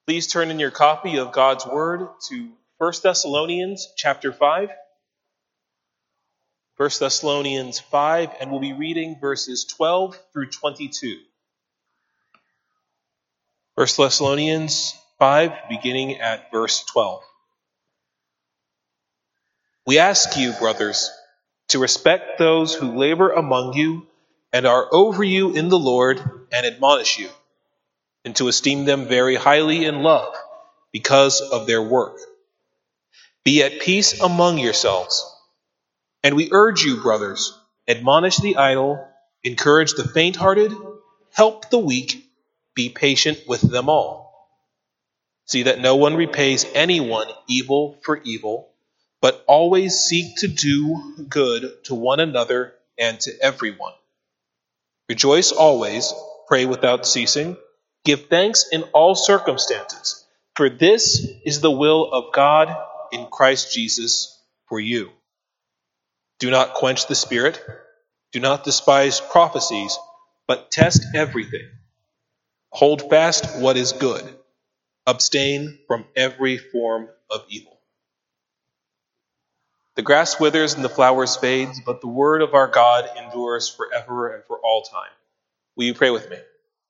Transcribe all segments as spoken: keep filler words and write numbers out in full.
Please turn in your copy of God's Word to First Thessalonians chapter five. First Thessalonians five, and we'll be reading verses twelve through twenty-two. First Thessalonians five, beginning at verse twelve. We ask you, brothers, to respect those who labor among you and are over you in the Lord and admonish you, and to esteem them very highly in love because of their work. Be at peace among yourselves. And we urge you, brothers, admonish the idle, encourage the faint-hearted, help the weak, be patient with them all. See that no one repays anyone evil for evil, but always seek to do good to one another and to everyone. Rejoice always, pray without ceasing, give thanks in all circumstances, for this is the will of God in Christ Jesus for you. Do not quench the spirit, do not despise prophecies, but test everything. Hold fast what is good. Abstain from every form of evil. The grass withers and the flowers fades, but the word of our God endures forever and for all time. Will you pray with me?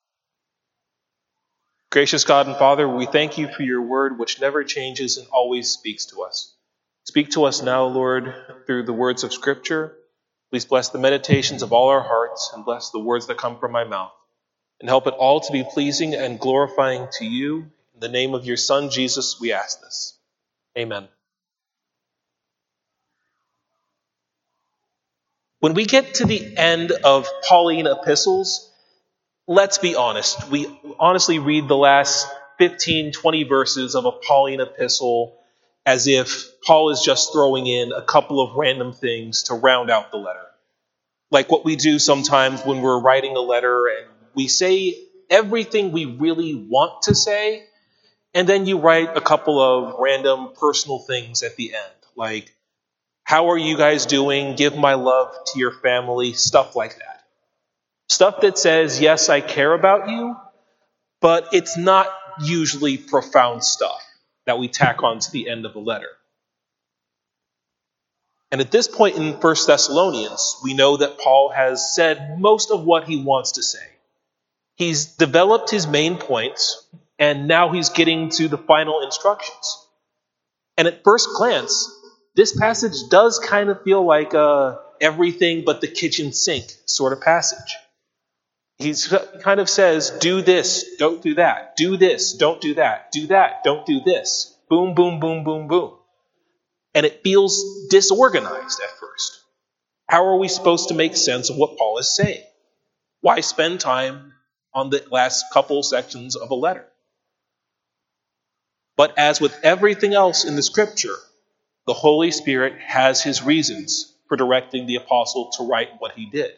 Gracious God and Father, we thank you for your word which never changes and always speaks to us. Speak to us now, Lord, through the words of Scripture. Please bless the meditations of all our hearts and bless the words that come from my mouth. And help it all to be pleasing and glorifying to you. In the name of your Son, Jesus, we ask this. Amen. When we get to the end of Pauline epistles, let's be honest. We honestly read the last fifteen, twenty verses of a Pauline epistle as if Paul is just throwing in a couple of random things to round out the letter. Like what we do sometimes when we're writing a letter and we say everything we really want to say, and then you write a couple of random personal things at the end, like, how are you guys doing? Give my love to your family, stuff like that. Stuff that says, yes, I care about you, but it's not usually profound stuff that we tack on to the end of a letter. And at this point in First Thessalonians, we know that Paul has said most of what he wants to say. He's developed his main points, and now he's getting to the final instructions. And at first glance, this passage does kind of feel like a everything but the kitchen sink sort of passage. He kind of says, do this, don't do that. Do this, don't do that. Do that, don't do this. Boom, boom, boom, boom, boom. And it feels disorganized at first. How are we supposed to make sense of what Paul is saying? Why spend time on the last couple sections of a letter? But as with everything else in the Scripture, the Holy Spirit has his reasons for directing the apostle to write what he did.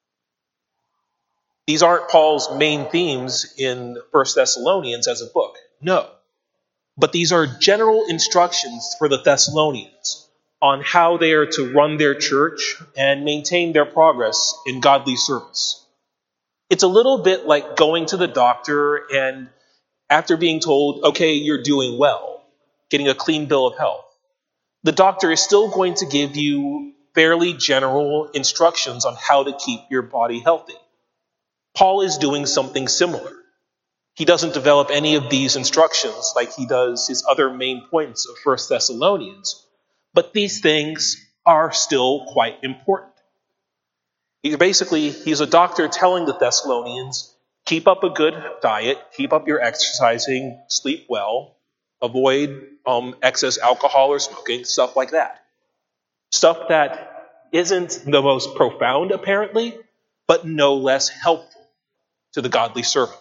These aren't Paul's main themes in First Thessalonians as a book. No. But these are general instructions for the Thessalonians on how they are to run their church and maintain their progress in godly service. It's a little bit like going to the doctor and after being told, okay, you're doing well, getting a clean bill of health, the doctor is still going to give you fairly general instructions on how to keep your body healthy. Paul is doing something similar. He doesn't develop any of these instructions like he does his other main points of First Thessalonians, but these things are still quite important. He basically, he's a doctor telling the Thessalonians, keep up a good diet, keep up your exercising, sleep well, avoid um, excess alcohol or smoking, stuff like that. Stuff that isn't the most profound, apparently, but no less helpful to the godly servant.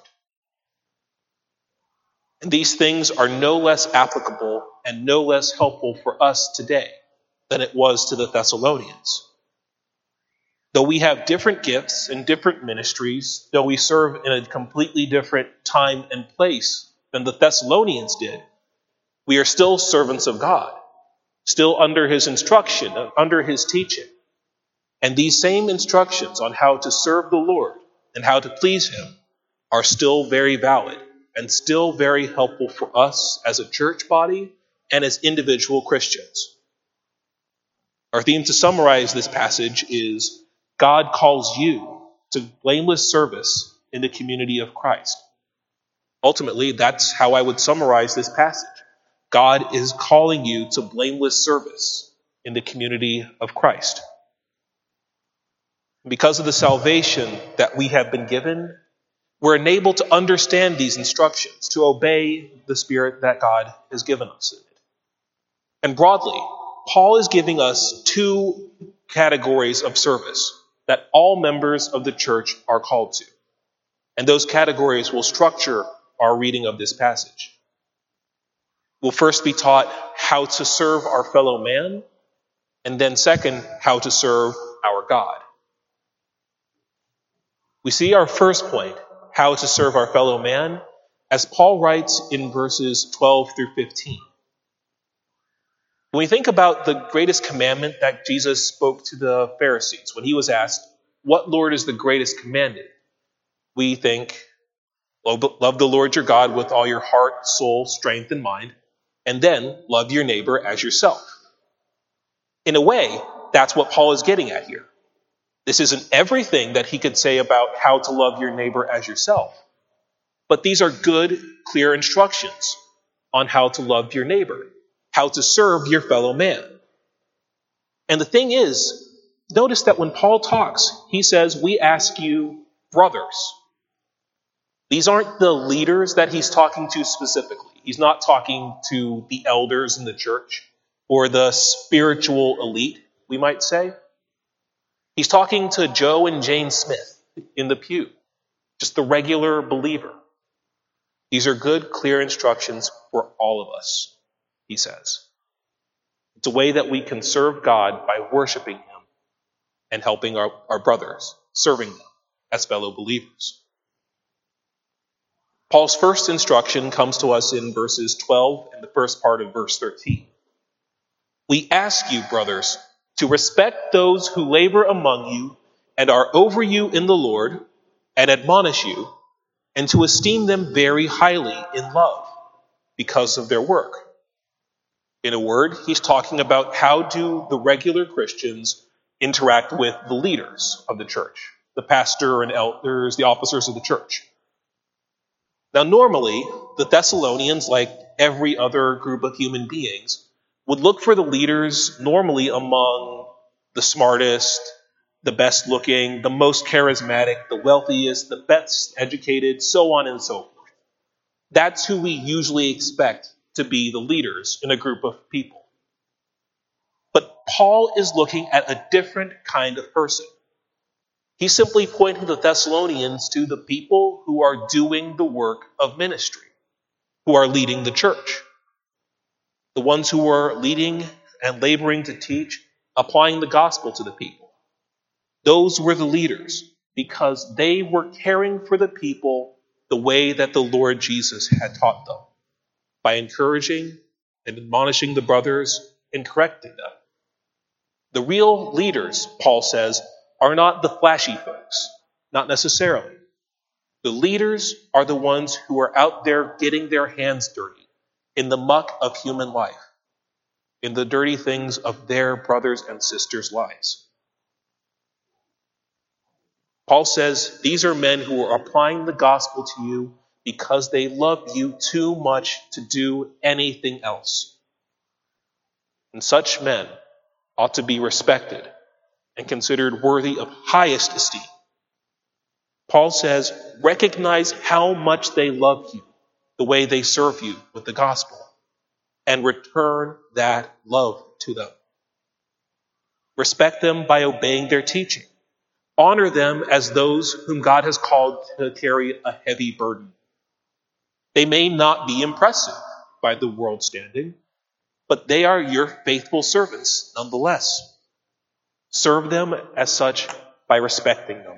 And these things are no less applicable and no less helpful for us today than it was to the Thessalonians. Though we have different gifts and different ministries, though we serve in a completely different time and place than the Thessalonians did, we are still servants of God, still under his instruction, under his teaching. And these same instructions on how to serve the Lord and how to please him are still very valid and still very helpful for us as a church body and as individual Christians. Our theme to summarize this passage is God calls you to blameless service in the community of Christ. Ultimately, that's how I would summarize this passage. God is calling you to blameless service in the community of Christ. Because of the salvation that we have been given, we're enabled to understand these instructions, to obey the Spirit that God has given us in it. And broadly, Paul is giving us two categories of service that all members of the church are called to. And those categories will structure our reading of this passage. We'll first be taught how to serve our fellow man, and then second, how to serve our God. We see our first point, how to serve our fellow man, as Paul writes in verses twelve through fifteen. When we think about the greatest commandment that Jesus spoke to the Pharisees, when he was asked, what Lord is the greatest commandment? We think, love the Lord your God with all your heart, soul, strength, and mind, and then love your neighbor as yourself. In a way, that's what Paul is getting at here. This isn't everything that he could say about how to love your neighbor as yourself, but these are good, clear instructions on how to love your neighbor, how to serve your fellow man. And the thing is, notice that when Paul talks, he says, we ask you, brothers. These aren't the leaders that he's talking to specifically. He's not talking to the elders in the church or the spiritual elite, we might say. He's talking to Joe and Jane Smith in the pew, just the regular believer. These are good, clear instructions for all of us, he says. It's a way that we can serve God by worshiping him and helping our, our brothers, serving them as fellow believers. Paul's first instruction comes to us in verses twelve and the first part of verse thirteen. We ask you, brothers, to respect those who labor among you and are over you in the Lord and admonish you, and to esteem them very highly in love because of their work. In a word, he's talking about how do the regular Christians interact with the leaders of the church, the pastor and elders, the officers of the church. Now, normally, the Thessalonians, like every other group of human beings, would look for the leaders normally among the smartest, the best looking, the most charismatic, the wealthiest, the best educated, so on and so forth. That's who we usually expect to be the leaders in a group of people. But Paul is looking at a different kind of person. He's simply pointing the Thessalonians to the people who are doing the work of ministry, who are leading the church. The ones who are leading and laboring to teach, applying the gospel to the people. Those were the leaders because they were caring for the people the way that the Lord Jesus had taught them, by encouraging and admonishing the brothers and correcting them. The real leaders, Paul says, are not the flashy folks, not necessarily. The leaders are the ones who are out there getting their hands dirty in the muck of human life, in the dirty things of their brothers and sisters' lives. Paul says these are men who are applying the gospel to you because they love you too much to do anything else. And such men ought to be respected and considered worthy of highest esteem. Paul says, recognize how much they love you, the way they serve you with the gospel, and return that love to them. Respect them by obeying their teaching. Honor them as those whom God has called to carry a heavy burden. They may not be impressive by the world's standing, but they are your faithful servants nonetheless. Serve them as such by respecting them.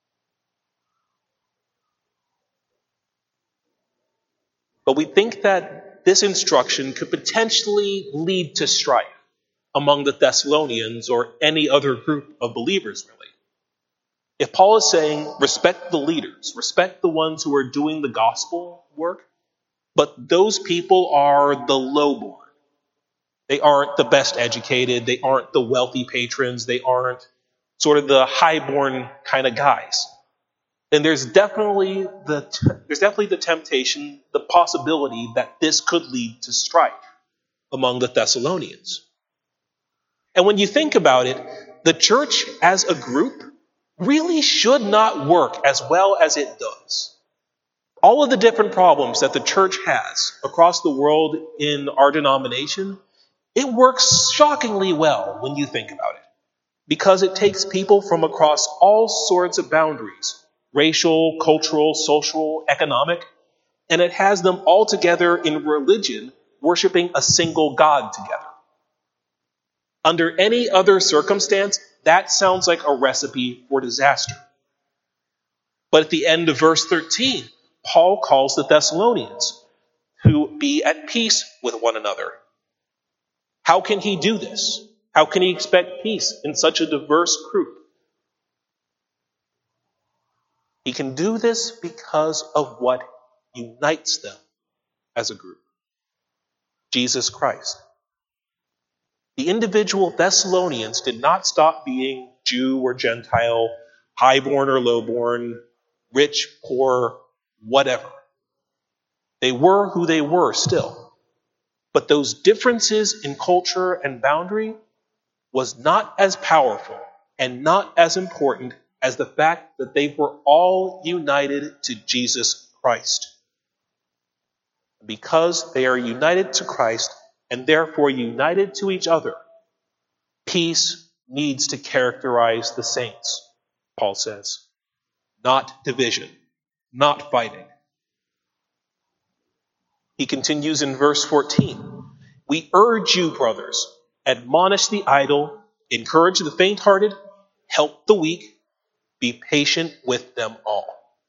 But we think that this instruction could potentially lead to strife among the Thessalonians or any other group of believers, really. If Paul is saying, respect the leaders, respect the ones who are doing the gospel work, But those people are the lowborn. They aren't the best educated. They aren't the wealthy patrons. They aren't sort of the highborn kind of guys. And there's definitely the there's definitely the temptation, the possibility that this could lead to strife among the Thessalonians. And when you think about it, the church as a group really should not work as well as it does. All of the different problems that the church has across the world in our denomination, it works shockingly well when you think about it, because it takes people from across all sorts of boundaries, racial, cultural, social, economic, and it has them all together in religion, worshiping a single God together. Under any other circumstance, that sounds like a recipe for disaster. But at the end of verse thirteen, Paul calls the Thessalonians to be at peace with one another. How can he do this? How can he expect peace in such a diverse group? He can do this because of what unites them as a group: Jesus Christ. The individual Thessalonians did not stop being Jew or Gentile, highborn or lowborn, rich, poor, whatever. They were who they were still. But those differences in culture and boundary was not as powerful and not as important as the fact that they were all united to Jesus Christ. Because they are united to Christ and therefore united to each other, peace needs to characterize the saints, Paul says. Not division, not fighting. He continues in verse fourteen. We urge you, brothers, admonish the idle, encourage the faint-hearted, help the weak, be patient with them all.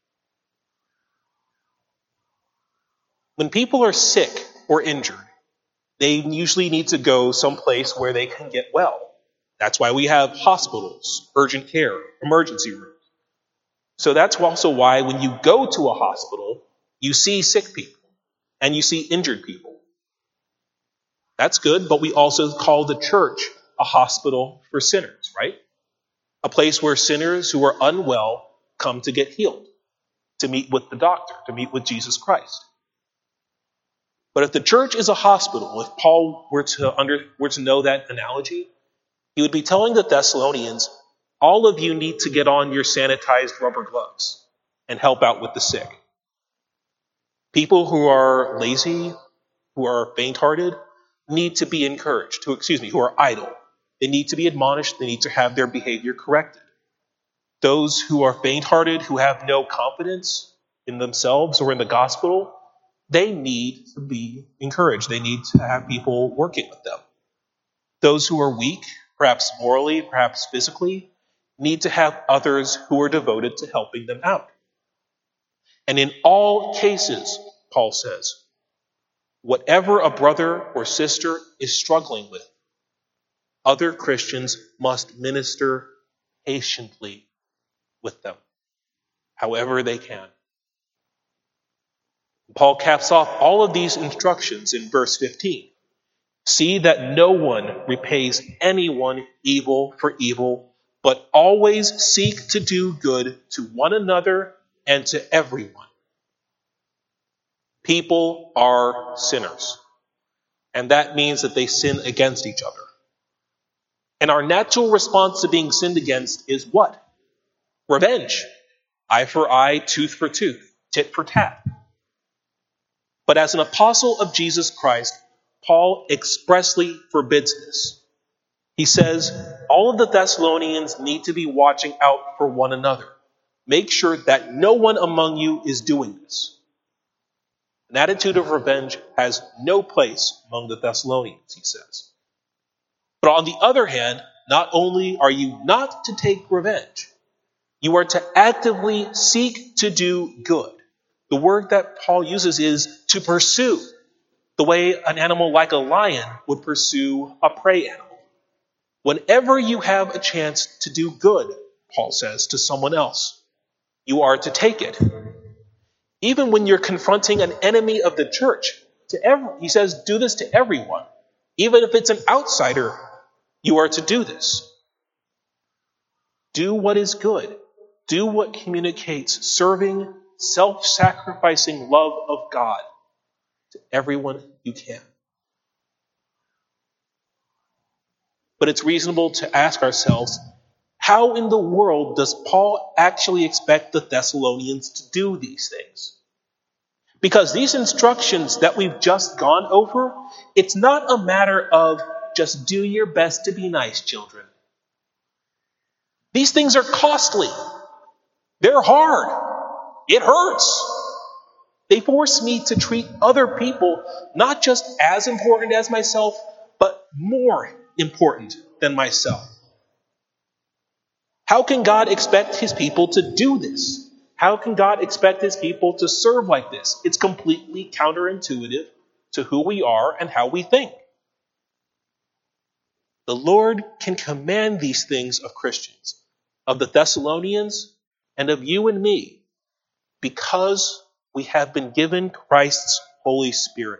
When people are sick or injured, they usually need to go someplace where they can get well. That's why we have hospitals, urgent care, emergency rooms. So that's also why when you go to a hospital, you see sick people and you see injured people. That's good, but we also call the church a hospital for sinners, right? A place where sinners who are unwell come to get healed, to meet with the doctor, to meet with Jesus Christ. But if the church is a hospital, if Paul were to under, were to know that analogy, he would be telling the Thessalonians, all of you need to get on your sanitized rubber gloves and help out with the sick. People who are lazy, who are faint-hearted, need to be encouraged, to, excuse me, who are idle. They need to be admonished. They need to have their behavior corrected. Those who are faint-hearted, who have no confidence in themselves or in the gospel, they need to be encouraged. They need to have people working with them. Those who are weak, perhaps morally, perhaps physically, need to have others who are devoted to helping them out. And in all cases, Paul says, whatever a brother or sister is struggling with, other Christians must minister patiently with them, however they can. Paul caps off all of these instructions in verse fifteen. See that no one repays anyone evil for evil, but always seek to do good to one another and to everyone. People are sinners, and that means that they sin against each other. And our natural response to being sinned against is what? Revenge. Eye for eye, tooth for tooth, tit for tat. But as an apostle of Jesus Christ, Paul expressly forbids this. He says, all of the Thessalonians need to be watching out for one another. Make sure that no one among you is doing this. An attitude of revenge has no place among the Thessalonians, he says. But on the other hand, not only are you not to take revenge, you are to actively seek to do good. The word that Paul uses is to pursue, the way an animal like a lion would pursue a prey animal. Whenever you have a chance to do good, Paul says, to someone else, you are to take it. Even when you're confronting an enemy of the church, to every, he says, do this to everyone. Even if it's an outsider, you are to do this. Do what is good. Do what communicates serving, self-sacrificing love of God to everyone you can. But it's reasonable to ask ourselves, how in the world does Paul actually expect the Thessalonians to do these things? Because these instructions that we've just gone over, it's not a matter of just do your best to be nice, children. These things are costly. They're hard. It hurts. They force me to treat other people not just as important as myself, but more important than myself. How can God expect his people to do this? How can God expect his people to serve like this? It's completely counterintuitive to who we are and how we think. The Lord can command these things of Christians, of the Thessalonians, and of you and me, because we have been given Christ's Holy Spirit.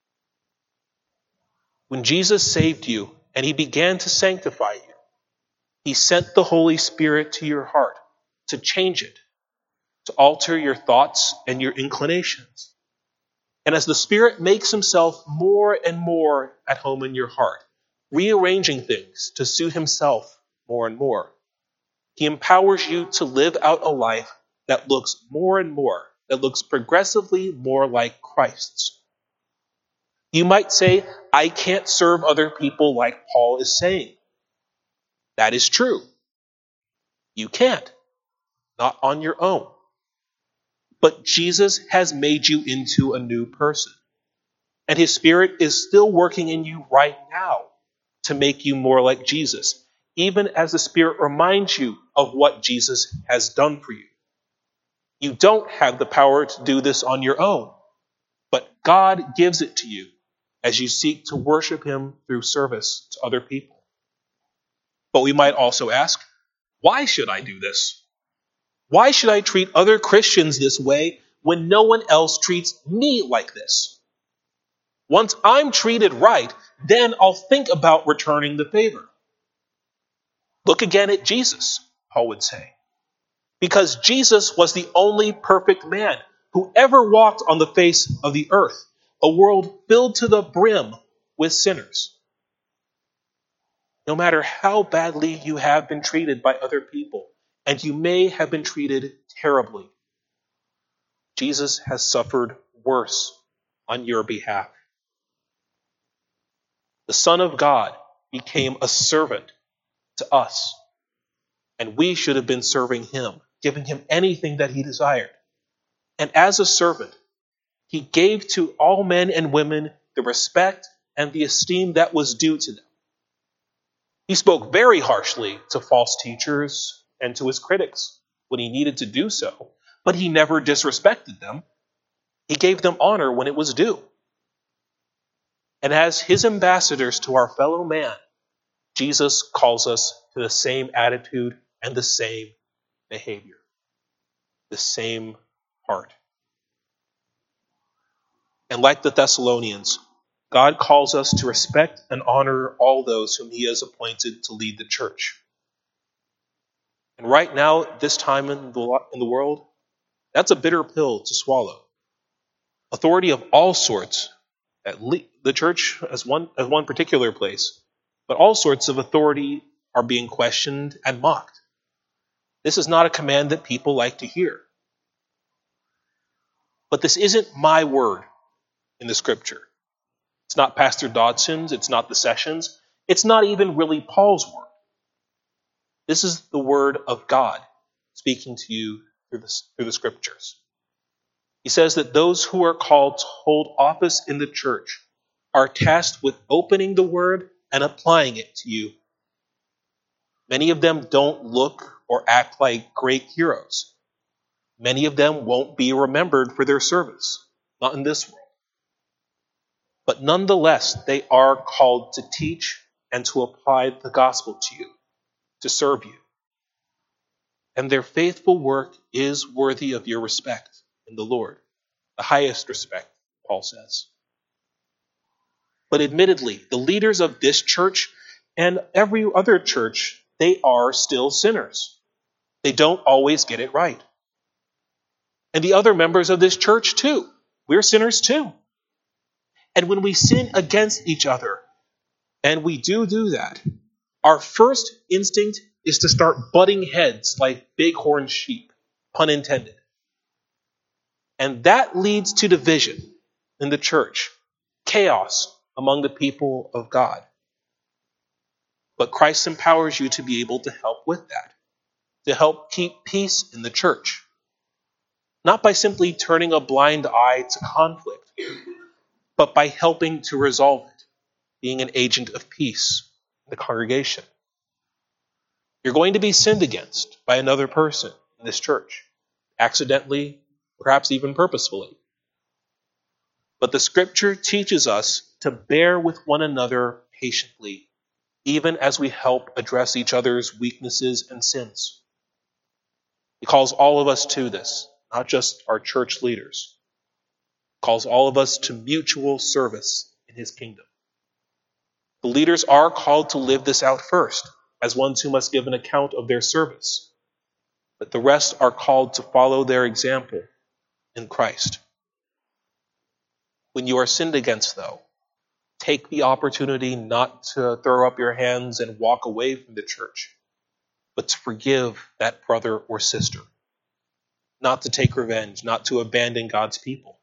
When Jesus saved you and he began to sanctify you, he sent the Holy Spirit to your heart to change it, to alter your thoughts and your inclinations. And as the Spirit makes himself more and more at home in your heart, rearranging things to suit himself more and more, he empowers you to live out a life that looks more and more, that looks progressively more like Christ's. You might say, I can't serve other people like Paul is saying. That is true. You can't. Not on your own. But Jesus has made you into a new person. And his Spirit is still working in you right now to make you more like Jesus, even as the Spirit reminds you of what Jesus has done for you. You don't have the power to do this on your own, but God gives it to you as you seek to worship him through service to other people. But we might also ask, why should I do this? Why should I treat other Christians this way when no one else treats me like this? Once I'm treated right, then I'll think about returning the favor. Look again at Jesus, Paul would say. Because Jesus was the only perfect man who ever walked on the face of the earth, a world filled to the brim with sinners. No matter how badly you have been treated by other people, and you may have been treated terribly, Jesus has suffered worse on your behalf. The Son of God became a servant to us, and we should have been serving him, giving him anything that he desired. And as a servant, he gave to all men and women the respect and the esteem that was due to them. He spoke very harshly to false teachers and to his critics when he needed to do so, but he never disrespected them. He gave them honor when it was due. And as his ambassadors to our fellow man, Jesus calls us to the same attitude and the same behavior, the same heart. And like the Thessalonians, God calls us to respect and honor all those whom he has appointed to lead the church. And right now, this time in the, in the world, that's a bitter pill to swallow. Authority of all sorts, at least the church as one, as one particular place, but all sorts of authority are being questioned and mocked. This is not a command that people like to hear. But this isn't my word in the scripture. It's not Pastor Dodson's, it's not the Sessions, it's not even really Paul's word. This is the word of God speaking to you through the, through the scriptures. He says that those who are called to hold office in the church are tasked with opening the word and applying it to you. Many of them don't look or act like great heroes. Many of them won't be remembered for their service, not in this world. But nonetheless, they are called to teach and to apply the gospel to you, to serve you. And their faithful work is worthy of your respect in the Lord. The highest respect, Paul says. But admittedly, the leaders of this church and every other church, they are still sinners. They don't always get it right. And the other members of this church too. We're sinners too. And when we sin against each other, and we do do that, our first instinct is to start butting heads like bighorn sheep, pun intended. And that leads to division in the church, chaos among the people of God. But Christ empowers you to be able to help with that, to help keep peace in the church. Not by simply turning a blind eye to conflict, but by helping to resolve it, being an agent of peace in the congregation. You're going to be sinned against by another person in this church, accidentally, perhaps even purposefully. But the scripture teaches us to bear with one another patiently, even as we help address each other's weaknesses and sins. He calls all of us to this, not just our church leaders. He calls all of us to mutual service in his kingdom. The leaders are called to live this out first, as ones who must give an account of their service. But the rest are called to follow their example in Christ. When you are sinned against, though, take the opportunity not to throw up your hands and walk away from the church, but to forgive that brother or sister. Not to take revenge, not to abandon God's people.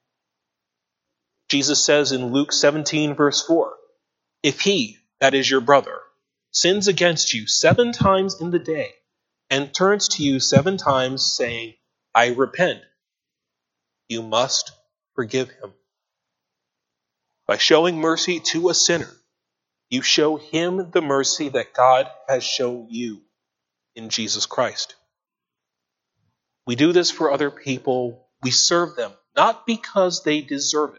Jesus says in Luke seventeen, verse four, if he, that is your brother, sins against you seven times in the day, and turns to you seven times saying, I repent, you must forgive him. By showing mercy to a sinner, you show him the mercy that God has shown you in Jesus Christ. We do this for other people. We serve them, not because they deserve it,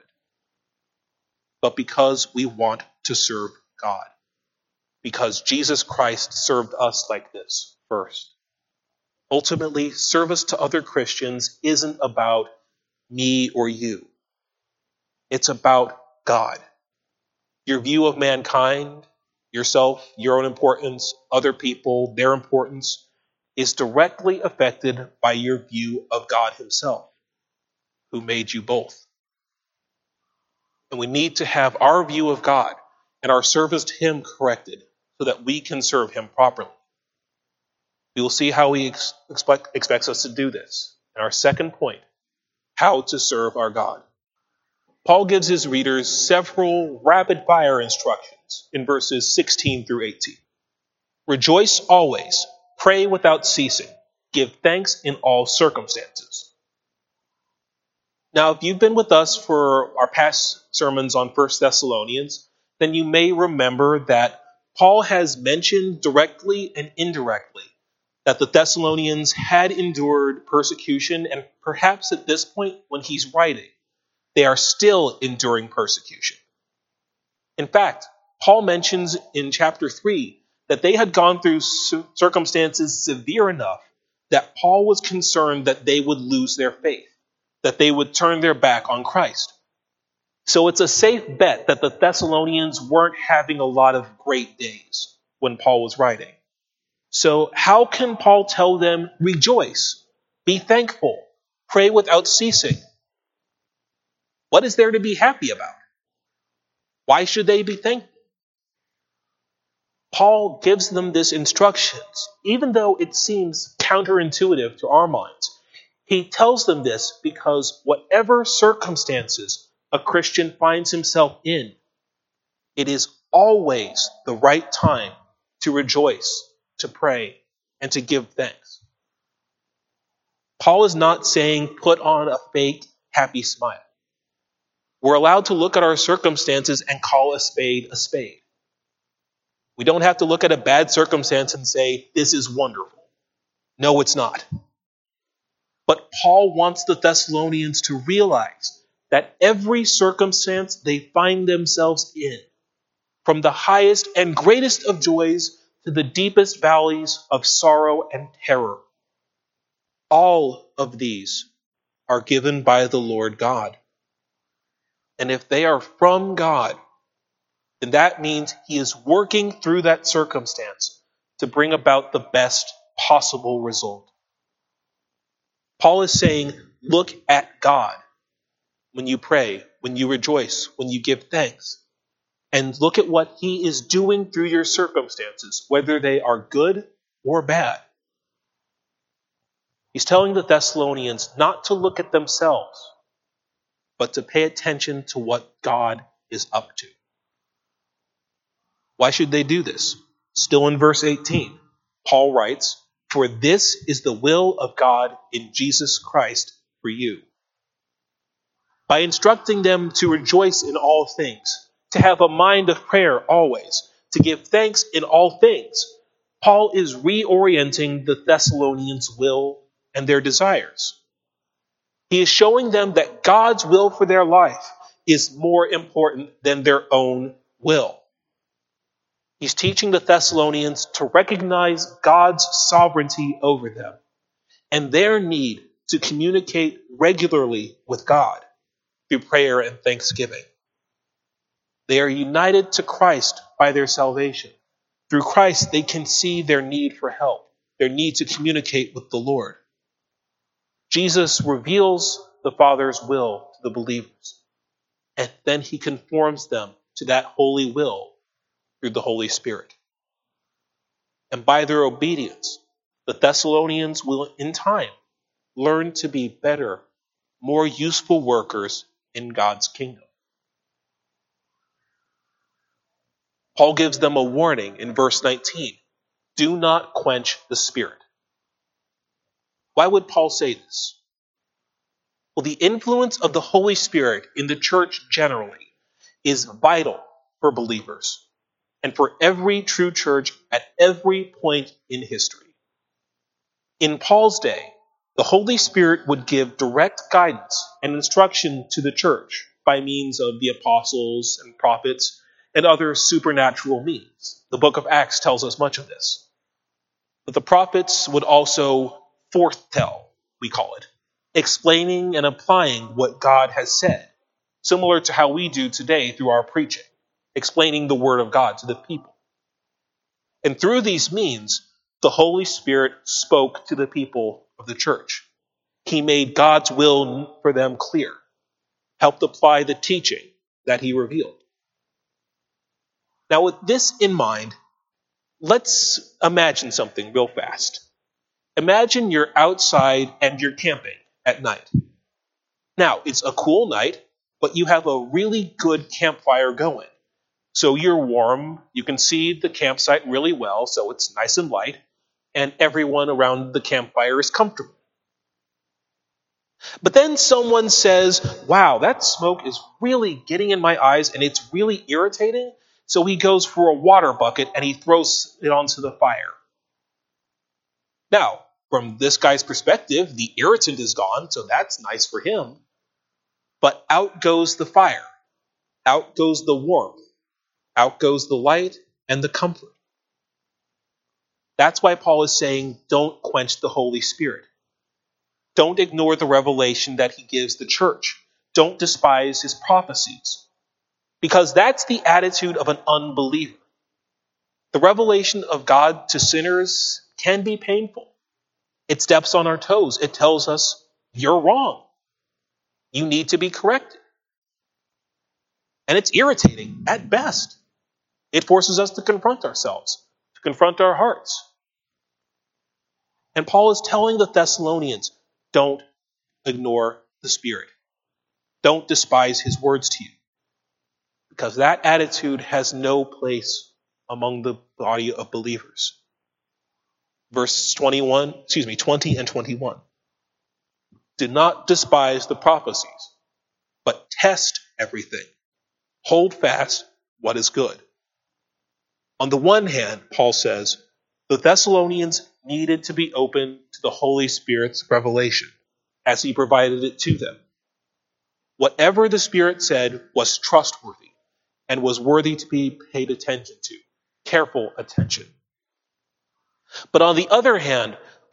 but because we want to serve God. Because Jesus Christ served us like this first. Ultimately, service to other Christians isn't about me or you. It's about God. Your view of mankind, yourself, your own importance, other people, their importance, is directly affected by your view of God himself, who made you both. And we need to have our view of God and our service to him corrected so that we can serve him properly. We will see how he ex- expect, expects us to do this. And our second point, how to serve our God. Paul gives his readers several rapid-fire instructions in verses sixteen through eighteen. Rejoice always, pray without ceasing, give thanks in all circumstances. Now, if you've been with us for our past sermons on First Thessalonians, then you may remember that Paul has mentioned directly and indirectly that the Thessalonians had endured persecution, and perhaps at this point when he's writing, they are still enduring persecution. In fact, Paul mentions in chapter three that they had gone through circumstances severe enough that Paul was concerned that they would lose their faith, that they would turn their back on Christ. So it's a safe bet that the Thessalonians weren't having a lot of great days when Paul was writing. So how can Paul tell them, rejoice, be thankful, pray without ceasing? What is there to be happy about? Why should they be thankful? Paul gives them this instructions, even though it seems counterintuitive to our minds. He tells them this because whatever circumstances a Christian finds himself in, it is always the right time to rejoice, to pray, and to give thanks. Paul is not saying put on a fake happy smile. We're allowed to look at our circumstances and call a spade a spade. We don't have to look at a bad circumstance and say, this is wonderful. No, it's not. But Paul wants the Thessalonians to realize that every circumstance they find themselves in, from the highest and greatest of joys to the deepest valleys of sorrow and terror, all of these are given by the Lord God. And if they are from God, then that means he is working through that circumstance to bring about the best possible result. Paul is saying, look at God when you pray, when you rejoice, when you give thanks. And look at what he is doing through your circumstances, whether they are good or bad. He's telling the Thessalonians not to look at themselves, but to pay attention to what God is up to. Why should they do this? Still in verse eighteen, Paul writes, "For this is the will of God in Jesus Christ for you." By instructing them to rejoice in all things, to have a mind of prayer always, to give thanks in all things, Paul is reorienting the Thessalonians' will and their desires. He is showing them that God's will for their life is more important than their own will. He's teaching the Thessalonians to recognize God's sovereignty over them and their need to communicate regularly with God through prayer and thanksgiving. They are united to Christ by their salvation. Through Christ, they can see their need for help, their need to communicate with the Lord. Jesus reveals the Father's will to the believers, and then he conforms them to that holy will through the Holy Spirit. And by their obedience, the Thessalonians will, in time, learn to be better, more useful workers in God's kingdom. Paul gives them a warning in verse nineteen. Do not quench the Spirit. Why would Paul say this? Well, the influence of the Holy Spirit in the church generally is vital for believers and for every true church at every point in history. In Paul's day, the Holy Spirit would give direct guidance and instruction to the church by means of the apostles and prophets and other supernatural means. The book of Acts tells us much of this. But the prophets would also foretell, we call it, explaining and applying what God has said, similar to how we do today through our preaching, explaining the word of God to the people. And through these means, the Holy Spirit spoke to the people of the church. He made God's will for them clear, helped apply the teaching that he revealed. Now, with this in mind, let's imagine something real fast. Imagine you're outside and you're camping at night. Now, it's a cool night, but you have a really good campfire going. So you're warm, you can see the campsite really well, so it's nice and light, and everyone around the campfire is comfortable. But then someone says, wow, that smoke is really getting in my eyes and it's really irritating. So he goes for a water bucket and he throws it onto the fire. Now, from this guy's perspective, the irritant is gone, so that's nice for him. But out goes the fire. Out goes the warmth. Out goes the light and the comfort. That's why Paul is saying, don't quench the Holy Spirit. Don't ignore the revelation that he gives the church. Don't despise his prophecies. Because that's the attitude of an unbeliever. The revelation of God to sinners can be painful. It steps on our toes. It tells us, you're wrong. You need to be corrected. And it's irritating at best. It forces us to confront ourselves, to confront our hearts. And Paul is telling the Thessalonians, don't ignore the Spirit. Don't despise his words to you. Because that attitude has no place among the body of believers. Verses twenty-one, excuse me, twenty and twenty-one. Do not despise the prophecies, but test everything. Hold fast what is good. On the one hand, Paul says, the Thessalonians needed to be open to the Holy Spirit's revelation as he provided it to them. Whatever the Spirit said was trustworthy and was worthy to be paid attention to, careful attention. But on the other hand,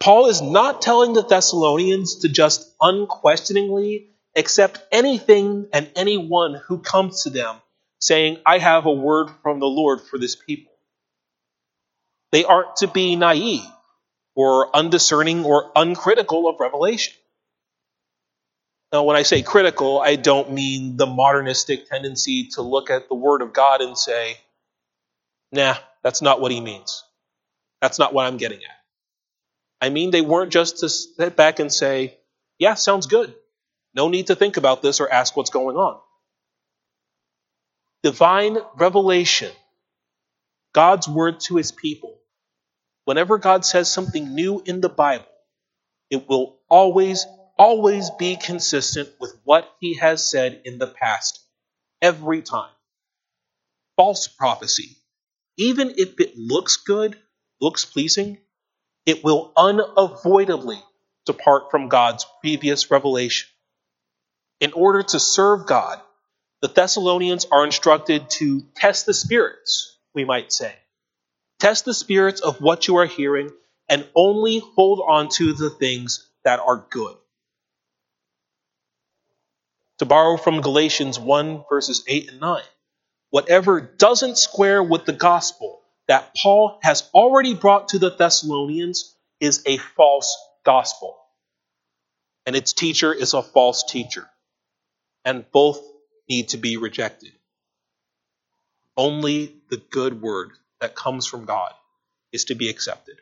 Paul is not telling the Thessalonians to just unquestioningly accept anything and anyone who comes to them saying, I have a word from the Lord for this people. They aren't to be naive or undiscerning or uncritical of revelation. Now, when I say critical, I don't mean the modernistic tendency to look at the Word of God and say, nah, that's not what he means. That's not what I'm getting at. I mean, they weren't just to sit back and say, yeah, sounds good. No need to think about this or ask what's going on. Divine revelation, God's word to his people. Whenever God says something new in the Bible, it will always, always be consistent with what he has said in the past. Every time. False prophecy, even if it looks good, looks pleasing, it will unavoidably depart from God's previous revelation. In order to serve God, the Thessalonians are instructed to test the spirits, we might say. Test the spirits of what you are hearing and only hold on to the things that are good. To borrow from Galatians one, verses eight and nine, whatever doesn't square with the gospel that Paul has already brought to the Thessalonians is a false gospel. And its teacher is a false teacher. And both need to be rejected. Only the good word that comes from God is to be accepted.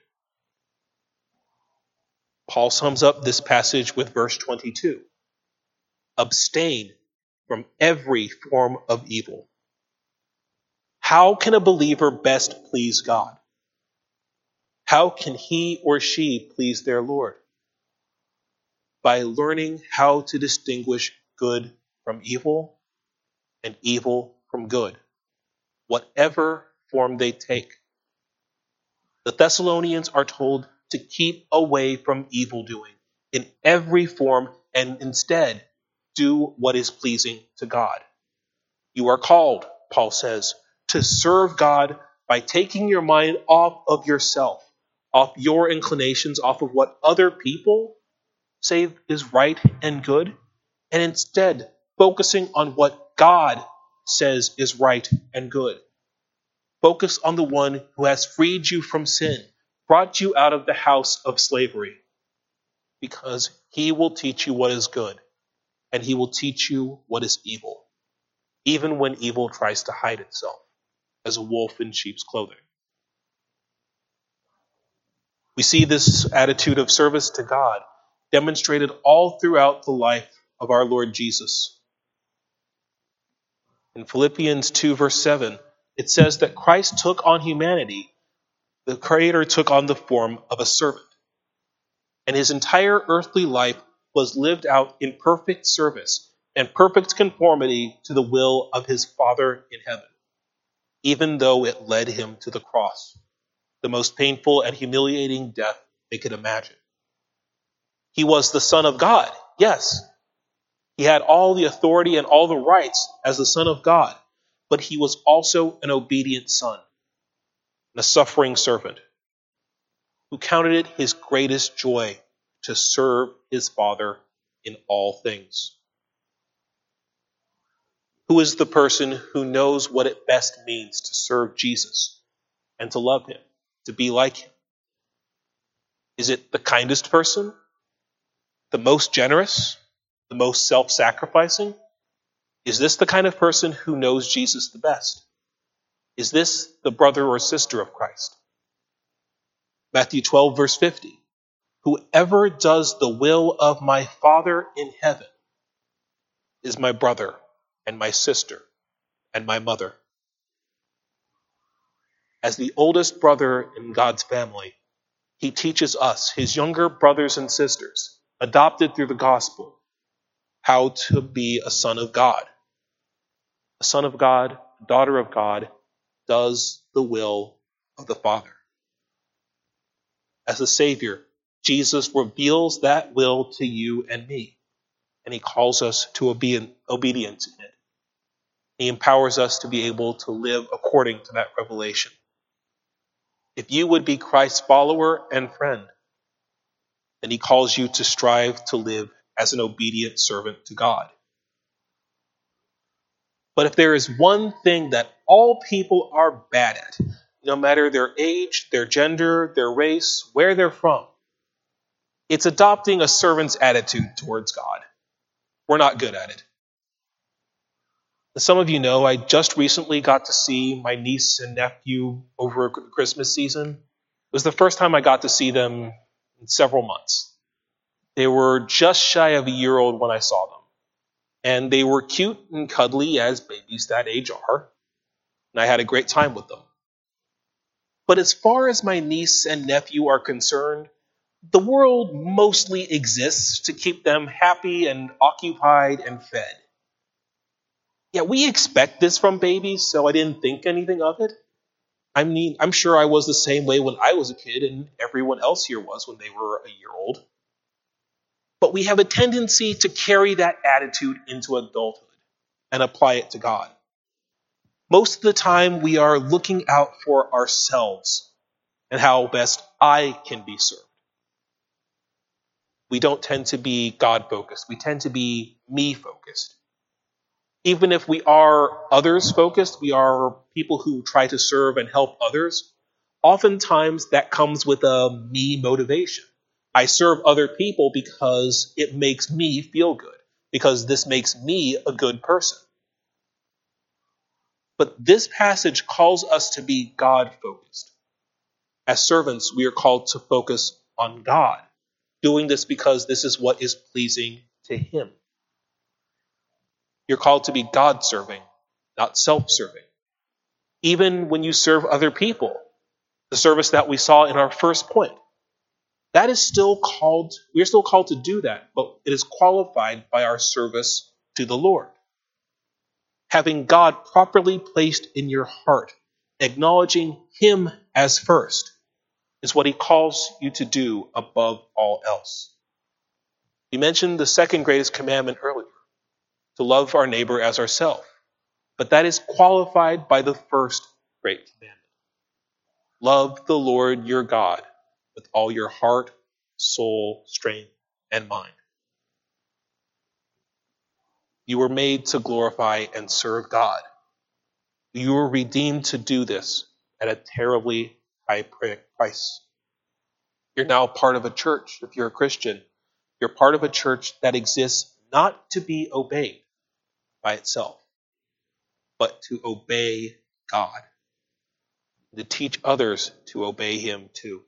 Paul sums up this passage with verse twenty-two. Abstain from every form of evil. How can a believer best please God? How can he or she please their Lord? By learning how to distinguish good from evil and evil from good, whatever form they take. The Thessalonians are told to keep away from evil doing in every form and instead do what is pleasing to God. You are called, Paul says, to serve God by taking your mind off of yourself, off your inclinations, off of what other people say is right and good, and instead focusing on what God says is right and good. Focus on the one who has freed you from sin, brought you out of the house of slavery, because he will teach you what is good, and he will teach you what is evil, even when evil tries to hide itself as a wolf in sheep's clothing. We see this attitude of service to God demonstrated all throughout the life of our Lord Jesus. In Philippians two, verse seven, it says that Christ took on humanity. The Creator took on the form of a servant. And his entire earthly life was lived out in perfect service and perfect conformity to the will of his Father in heaven, even though it led him to the cross, the most painful and humiliating death they could imagine. He was the Son of God, yes. He had all the authority and all the rights as the Son of God, but he was also an obedient son and a suffering servant who counted it his greatest joy to serve his Father in all things. Who is the person who knows what it best means to serve Jesus and to love him, to be like him? Is it the kindest person? The most generous? The most self-sacrificing? Is this the kind of person who knows Jesus the best? Is this the brother or sister of Christ? Matthew twelve, verse fifty. Whoever does the will of my Father in heaven is my brother and my sister and my mother. As the oldest brother in God's family, he teaches us, his younger brothers and sisters, adopted through the gospel, how to be a son of God. A son of God, a daughter of God, does the will of the Father. As a Savior, Jesus reveals that will to you and me, and he calls us to obedience in it. He empowers us to be able to live according to that revelation. If you would be Christ's follower and friend, and he calls you to strive to live as an obedient servant to God. But if there is one thing that all people are bad at, no matter their age, their gender, their race, where they're from, it's adopting a servant's attitude towards God. We're not good at it. As some of you know, I just recently got to see my niece and nephew over the Christmas season. It was the first time I got to see them in several months. They were just shy of a year old when I saw them. And they were cute and cuddly as babies that age are. And I had a great time with them. But as far as my niece and nephew are concerned, the world mostly exists to keep them happy and occupied and fed. Yeah, we expect this from babies, so I didn't think anything of it. I mean, I'm sure I was the same way when I was a kid, and everyone else here was when they were a year old. But we have a tendency to carry that attitude into adulthood and apply it to God. Most of the time, we are looking out for ourselves and how best I can be served. We don't tend to be God-focused. We tend to be me-focused. Even if we are others-focused, we are people who try to serve and help others, oftentimes that comes with a me motivation. I serve other people because it makes me feel good, because this makes me a good person. But this passage calls us to be God-focused. As servants, we are called to focus on God, doing this because this is what is pleasing to Him. You're called to be God-serving, not self-serving. Even when you serve other people, the service that we saw in our first point, that is still called, we are still called to do that, but it is qualified by our service to the Lord. Having God properly placed in your heart, acknowledging Him as first, is what He calls you to do above all else. We mentioned the second greatest commandment earlier, to love our neighbor as ourselves. But that is qualified by the first great commandment. Love the Lord your God with all your heart, soul, strength, and mind. You were made to glorify and serve God. You were redeemed to do this at a terribly high price. You're now part of a church. If you're a Christian, you're part of a church that exists not to be obeyed by itself, but to obey God, to teach others to obey Him too.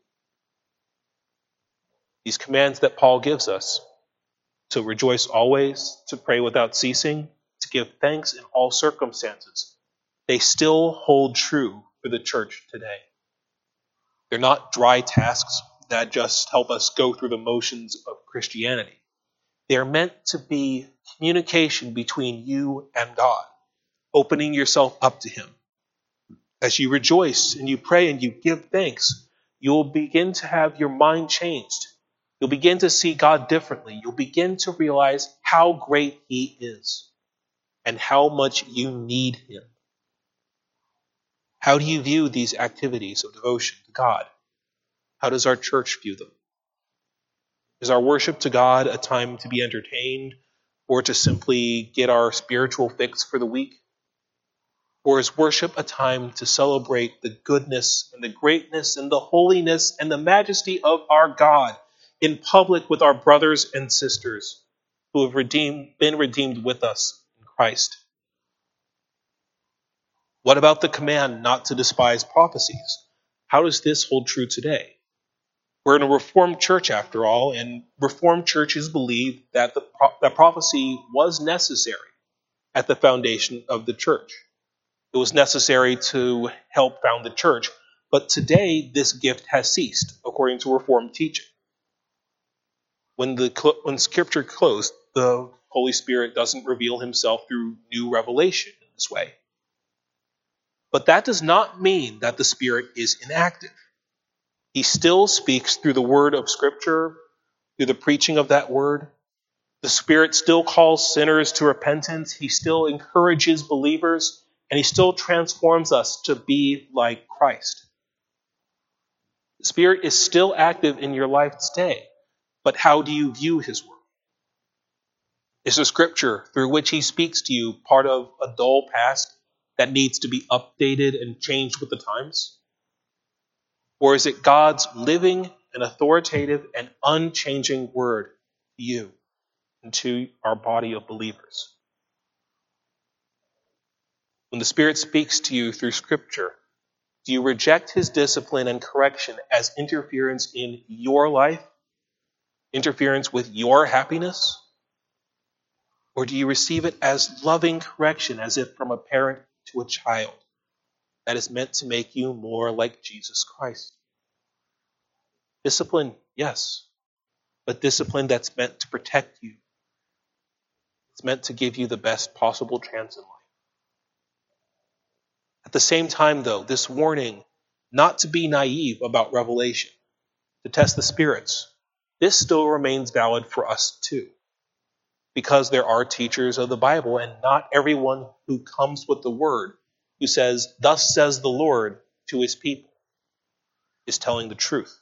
These commands that Paul gives us, to rejoice always, to pray without ceasing, to give thanks in all circumstances, they still hold true for the church today. They're not dry tasks that just help us go through the motions of Christianity. They are meant to be communication between you and God, opening yourself up to Him. As you rejoice and you pray and you give thanks, you'll begin to have your mind changed. You'll begin to see God differently. You'll begin to realize how great He is and how much you need Him. How do you view these activities of devotion to God? How does our church view them? Is our worship to God a time to be entertained or to simply get our spiritual fix for the week? Or is worship a time to celebrate the goodness and the greatness and the holiness and the majesty of our God in public with our brothers and sisters who have redeemed, been redeemed with us in Christ? What about the command not to despise prophecies? How does this hold true today? We're in a Reformed church, after all, and Reformed churches believe that the that prophecy was necessary at the foundation of the church. It was necessary to help found the church, but today this gift has ceased, according to Reformed teaching. When the when Scripture closed, the Holy Spirit doesn't reveal Himself through new revelation in this way. But that does not mean that the Spirit is inactive. He still speaks through the word of Scripture, through the preaching of that word. The Spirit still calls sinners to repentance. He still encourages believers, and He still transforms us to be like Christ. The Spirit is still active in your life today, but how do you view his word? Is the scripture through which he speaks to you part of a dull past that needs to be updated and changed with the times? Or is it God's living and authoritative and unchanging word to you and to our body of believers? When the Spirit speaks to you through scripture, do you reject his discipline and correction as interference in your life, interference with your happiness? Or do you receive it as loving correction, as if from a parent to a child, that is meant to make you more like Jesus Christ? Discipline, yes, but discipline that's meant to protect you. It's meant to give you the best possible chance in life. At the same time, though, this warning not to be naive about revelation, to test the spirits, this still remains valid for us too. Because there are teachers of the Bible, and not everyone who comes with the word, who says, "Thus says the Lord," to his people, is telling the truth.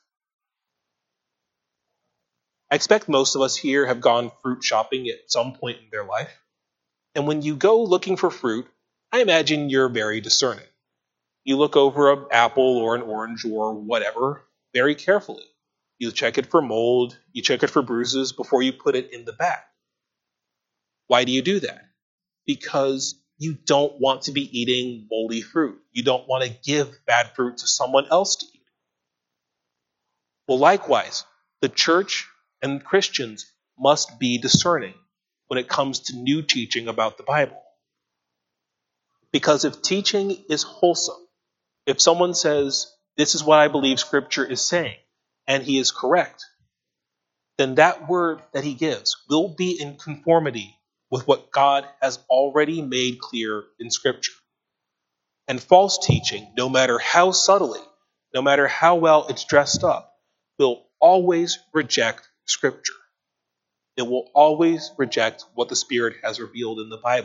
I expect most of us here have gone fruit shopping at some point in their life. And when you go looking for fruit, I imagine you're very discerning. You look over an apple or an orange or whatever very carefully. You check it for mold, you check it for bruises before you put it in the bag. Why do you do that? Because you don't want to be eating moldy fruit. You don't want to give bad fruit to someone else to eat. Well, likewise, the church and Christians must be discerning when it comes to new teaching about the Bible. Because if teaching is wholesome, if someone says, "This is what I believe Scripture is saying," and he is correct, then that word that he gives will be in conformity with what God has already made clear in Scripture. And false teaching, no matter how subtly, no matter how well it's dressed up, will always reject Scripture. It will always reject what the Spirit has revealed in the Bible.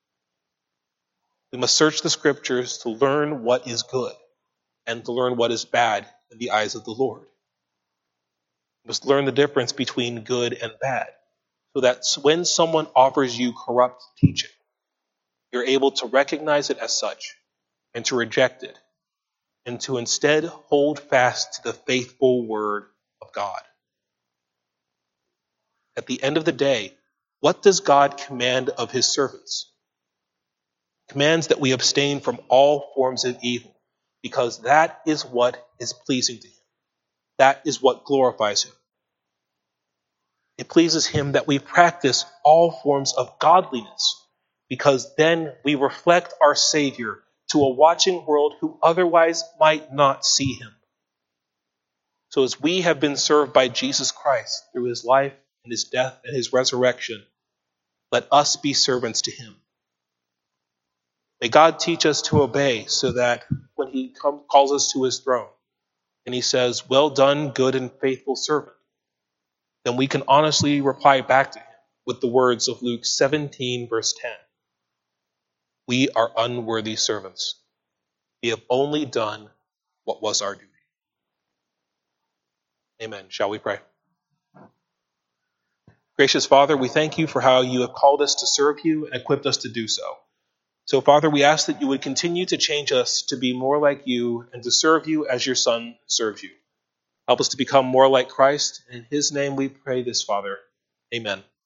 We must search the Scriptures to learn what is good and to learn what is bad in the eyes of the Lord. We must learn the difference between good and bad, so that when someone offers you corrupt teaching, you're able to recognize it as such and to reject it, and to instead hold fast to the faithful word of God. At the end of the day, what does God command of his servants? Commands that we abstain from all forms of evil, because that is what is pleasing to him. That is what glorifies him. It pleases him that we practice all forms of godliness, because then we reflect our Savior to a watching world who otherwise might not see him. So as we have been served by Jesus Christ through his life and his death and his resurrection, let us be servants to him. May God teach us to obey, so that when he come, calls us to his throne and he says, "Well done, good and faithful servant," then we can honestly reply back to him with the words of Luke seventeen, verse ten. "We are unworthy servants. We have only done what was our duty." Amen. Shall we pray? Gracious Father, we thank you for how you have called us to serve you and equipped us to do so. So, Father, we ask that you would continue to change us to be more like you and to serve you as your Son serves you. Help us to become more like Christ. In his name we pray this, Father. Amen.